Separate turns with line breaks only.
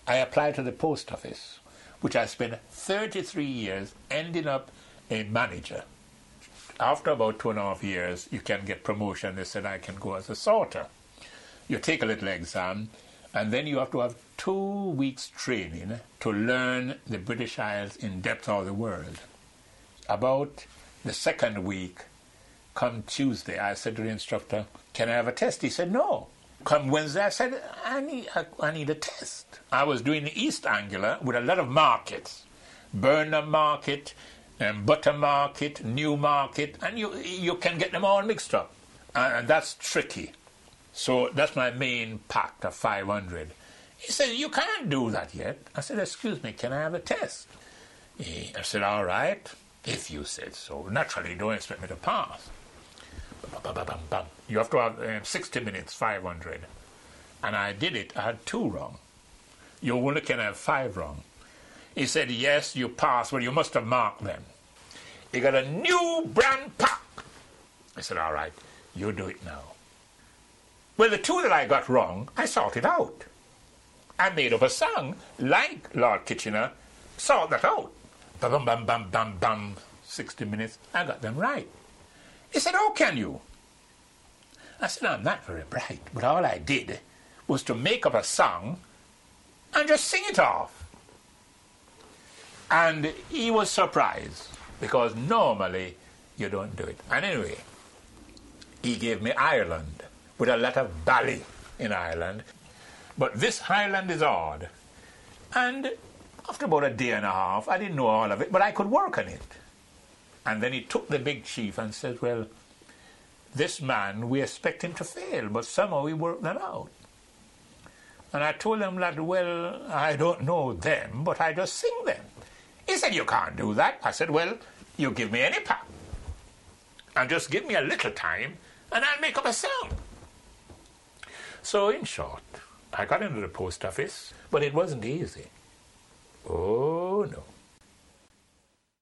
I applied to the post office, which I spent 33 years ending up a manager. After about 2.5 years, you can get promotion. They said I can go as a sorter. You take a little exam, and then you have to have 2 weeks training to learn the British Isles in depth of the world. About the second week, come Tuesday, I said to the instructor, "Can I have a test?" He said, "No." Come Wednesday, I said, I need a test. I was doing the East Anglia with a lot of markets. Burnham Market, Butter Market, New Market, and you can get them all mixed up. And that's tricky. So that's my main pact of 500. He said, "You can't do that yet." I said, "Excuse me, can I have a test?" I said, "All right, if you said so. Naturally, don't expect me to pass." You have to have 60 minutes, 500. And I did it. I had 2 wrong. You only can have 5 wrong. He said, "Yes, you passed, but you must have marked them. You got a new brand pack." I said, "All right, you do it now." Well, the 2 that I got wrong, I sorted out. I made up a song, like Lord Kitchener, sort that out. Bam, bam, bam, bam, bam, 60 minutes, I got them right. He said, "How can you?" I said, "I'm not very bright, but all I did was to make up a song and just sing it off." And he was surprised, because normally you don't do it. And anyway, he gave me Ireland, with a lot of bally in Ireland. But this Highland is odd. And after about a day and a half, I didn't know all of it, but I could work on it. And then he took the big chief and said, "Well, this man, we expect him to fail, but somehow he worked them out." And I told him that, "Well, I don't know them, but I just sing them." He said, "You can't do that." I said, "Well, you give me any part, and just give me a little time, and I'll make up a song." So, in short, I got into the post office, but it wasn't easy. Oh, no.